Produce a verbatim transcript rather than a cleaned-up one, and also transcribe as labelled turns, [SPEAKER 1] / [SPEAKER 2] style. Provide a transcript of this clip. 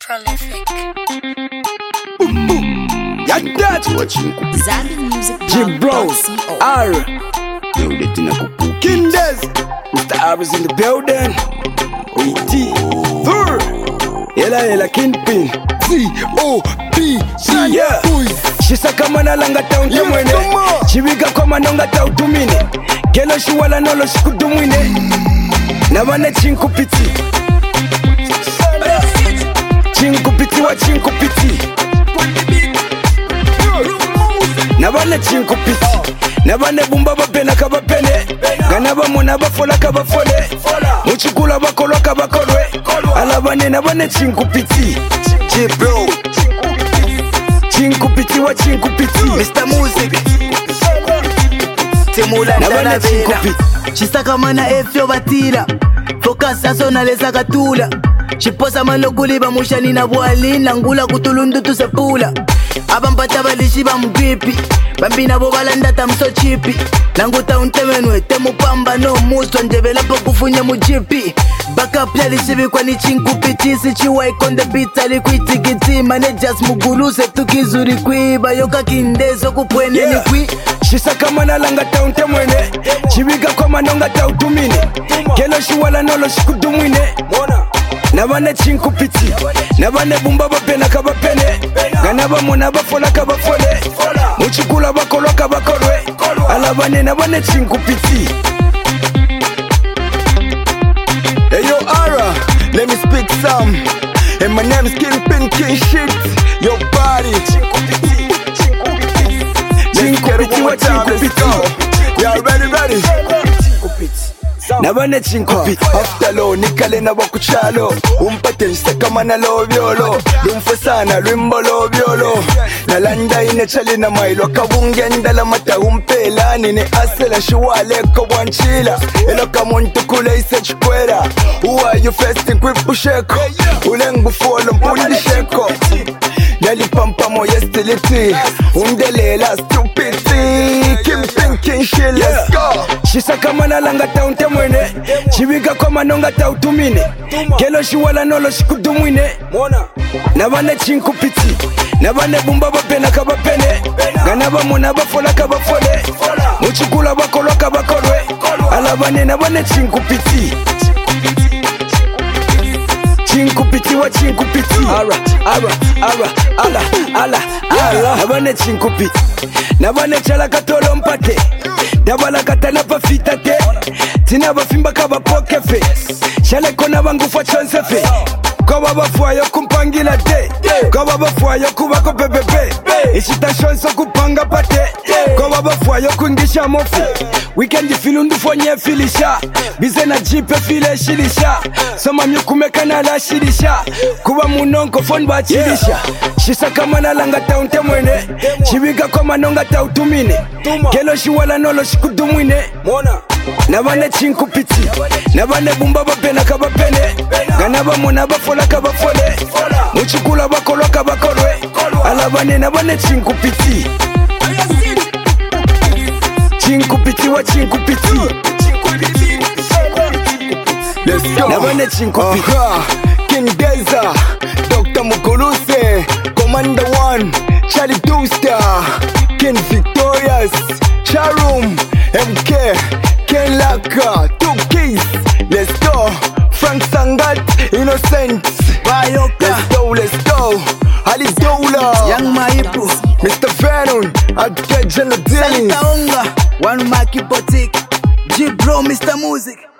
[SPEAKER 1] Prolific.
[SPEAKER 2] Boom boom. Ya that watching
[SPEAKER 1] Zambi Music.
[SPEAKER 2] Jim Bros R. Yo, the thing I could Kinders. Mister R is in the building. O T Thur. Yela yela Kingpin. C O P C. Yeah. Shisa kama na langa town temwene. Chiwiga kama nonga tau tumine. Gelo shiwala nolo shikudumwine. Nabane chinkupiti. Chinkupiti wa chinkupiti. Nabane chinkupiti. Nabane bumba bapena kabapene. Ganaba mona bafola kabafole. Muchikula bakolo kabakolwe. Alabane nabane chinkupiti. J-Bro Chinkupiti wa chinkupiti.
[SPEAKER 3] Mister Music Temula
[SPEAKER 2] Nabane chinkupiti.
[SPEAKER 3] Chisaka mana efyo batila Focus aso na lesa katula Chiposa manokuli ba mushani na buali Nangula kutulundu tusapula Abampata balishi ba mbipi Bambina bobalanda tamso chipi Nanguta untemenwe temu pamba no muso Njevela po kufunye mujipi Baka pya lishibi kwa ni chinkupiti Sichiwa ikonde bita likwiti kiti Managers muguluse tukizuri kui Bayoka kindezo kupwene yeah. Ni kui
[SPEAKER 2] Shisaka mana langa tau ntemwene. Chiwiga kwa manonga tau tumine. Gelo shiwala nolo shikudumwine. Nabane chinkupiti. Nabane bumba bapena kabapene. Ganaba mona bafola kabafole. Muchikula bakolo kabakolwe. Alabane nabane chinkupiti.
[SPEAKER 4] Hey yo Ara, let me speak some. And my name is Kingpin King Shit. Yo body Chinkupiti.
[SPEAKER 2] Chinkupiti wa chinkupiti.
[SPEAKER 4] Yeah, ready, ready.
[SPEAKER 2] Nabane chinkupiti.
[SPEAKER 4] After low, nikale na wakuchalo. Umpate niseka mana lo violo. Lumfasana, limbo lo violo. Nalanda ine chali na mailo. Kawungenda la mata umpela. Nine asela shuwale kwa wanchila. Elo kamuntu kule isa chikwera. Who are you fasting quick pusheko? Ulengu follow mpundi sheko. Yali pampa mo yestility. Undelela stupidity. Kingpin King shit, let's go.
[SPEAKER 2] Shisaka mana langa tau ntemwene. Chiwiga kwa manonga tau tumine. Gelo shiwala nolo shikudumwine. Nabane chinkupiti. Nabane bumba bapena kabapene. Ganaba mona bafola kabafole. Muchikula bakolo kabakolwe. Alabane nabane chinkupiti. Chinkupiti wa chinkupiti. Ara, ara, ara, ala, ala, ala. Nabane chinkupiti. Nabane chala katolo mpate. Dabala katana pa fitate. Tina bafimba kaba pokefe. Shale kona bangufa chonsefe. Koba bafuayo kumpangila de. Koba bafuayo kubako bebebe. Ishita shonso kupanga pate. Koba bafuayo kungisha mofi. Weekend filundu fonye filisha. Bize na jipe file shilisha. Soma myukumeka na la shilisha. Kuba munonko fon ba chilisha. Shisaka mana langa tau ntemwene. Chiwiga kwa manonga tau tumine. Gelo shiwala nolo shikudumwine. Nabane chinkupiti. Nabane bumba bapena kabapene. Ganaba mona bafola kabafole. Muchikula bakolo kabakolwe. Alabane nabane chinkupiti. Chinkupiti wa chinkupiti.
[SPEAKER 4] Let's go.
[SPEAKER 2] Nabane chinkupiti.
[SPEAKER 4] Uh-huh. King Deza, Doctor Mukuluse, Commander One, Charlie Dooster, King Victorious, Charum, M K, Ken Laka, Two Keys. Let's go. Frank Sangat, Innocent.
[SPEAKER 3] Bayoka
[SPEAKER 4] Let's go, let's go. Ali Doula,
[SPEAKER 3] Young Maipu
[SPEAKER 4] Mister Venom, Adke General Dealing.
[SPEAKER 3] Saltaonga One Maki Potik J-Bro Mister Music